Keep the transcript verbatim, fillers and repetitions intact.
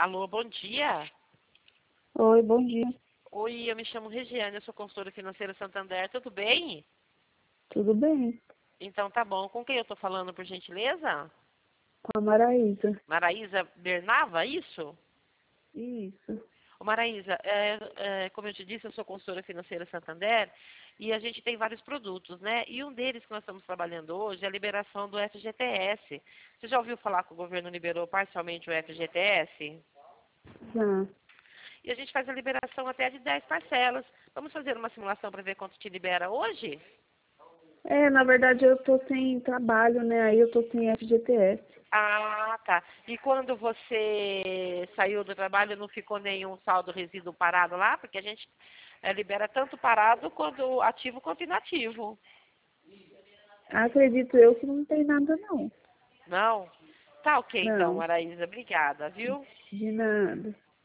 Alô, bom dia. Oi, bom dia. Oi, eu me chamo Regiane, eu sou consultora financeira Santander, tudo bem? Tudo bem? Então tá bom. Com quem eu tô falando, por gentileza? Com a Maraísa. Maraísa Bernava, isso? Isso. Ô, Maraísa, é, é, como eu te disse, eu sou consultora financeira Santander e a gente tem vários produtos, né? E um deles que nós estamos trabalhando hoje é a liberação do F G T S. Você já ouviu falar que o governo liberou parcialmente o F G T S? Já. E a gente faz a liberação até de dez parcelas. Vamos fazer uma simulação para ver quanto te libera hoje? É, na verdade eu tô sem trabalho, né? Aí eu tô sem F G T S. Ah, tá. E quando você saiu do trabalho, não ficou nenhum saldo resíduo parado lá? Porque a gente eh, libera tanto parado quanto ativo quanto inativo. Acredito eu que não tem nada, não. Não? Tá ok então, Não, Araísa. Obrigada, viu? de nada.